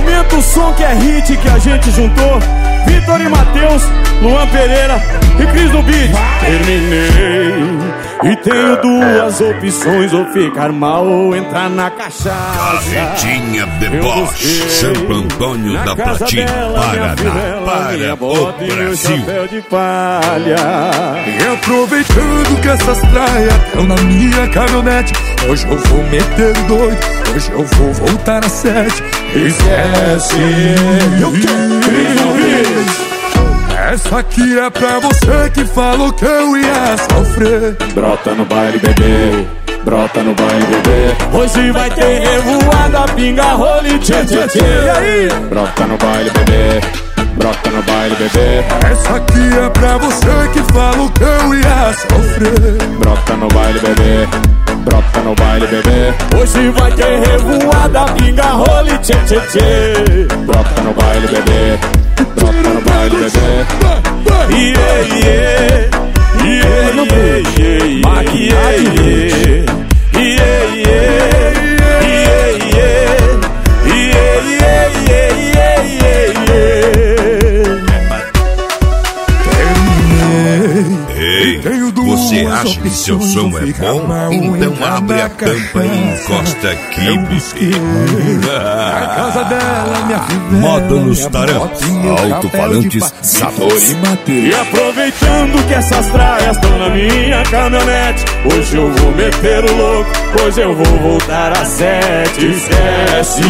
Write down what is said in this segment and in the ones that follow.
Aumenta o som que é hit que a gente juntou. Vitor e Matheus, Luan Pereira e Cris do Beat. Terminei e tenho duas opções: ou ficar mal ou entrar na cachaça. Carretinha Deboche, Santo Antônio da Platina, Paraná, para o Brasil. De palha. E aproveitando que essas praias estão na minha caminhonete, hoje eu vou meter doido, hoje eu vou voltar às 7. Esquece. Essa aqui é pra você que falou que eu ia sofrer. Brota no baile, bebê. Brota no baile, bebê. Hoje vai ter revoada, pinga, role, tchê, tchê, tchê. E aí? Brota no baile, bebê. Brota no baile, bebê. Essa aqui é pra você que falou que eu ia sofrer. Brota no baile, bebê. Brota no baile, bebê. Hoje vai ter revoada, pinga, role, tchê, tchê, tchê. Brota no baile, bebê. Brota no baile, bebê. Yeah, yeah. Yeah, yeah, yeah. Maquiagem. Yeah, yeah. Yeah, yeah. Yeah, yeah, yeah, yeah, yeah. Ei, você acha que seu som é bom? Então abre a tampa e encosta aqui, bebê. A casa dela, minha filha. Moda nos tarantos, alto-falantes, sabores. E aproveitando que essas praias estão na minha caminhonete, hoje eu vou meter o louco, hoje eu vou voltar às 7. Esquece.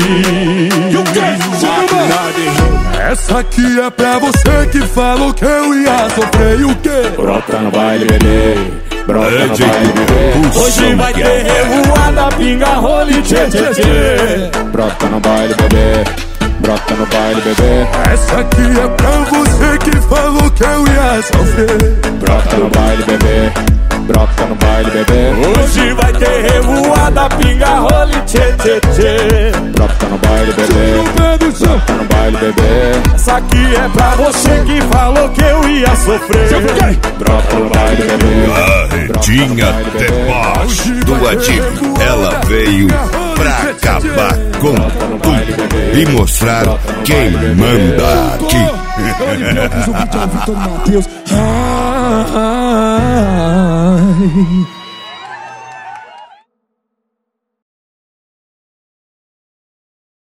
Essa aqui é pra você que falou que eu ia sofrer. E o quê? Brota no baile, bebê. Brota no baile, bebê. Hoje vai ter revoada, pinga, role, tchê, tchê, tchê. Brota no baile, bebê. Brota no baile, bebê. Essa aqui é pra você que falou que eu ia sofrer. Brota no baile, bebê. Brota no baile, bebê. Hoje vai ter revoada, pinga, role, tchê, tchê, tchê. Brota no baile, bebê. Brota no baile, bebê. Essa aqui é pra você que falou que eu ia sofrer. Brota no baile, bebê. Carretinha Deboche do Adib. Ela veio pra acabar com tudo e mostrar quem manda aqui. Vitor Matheus.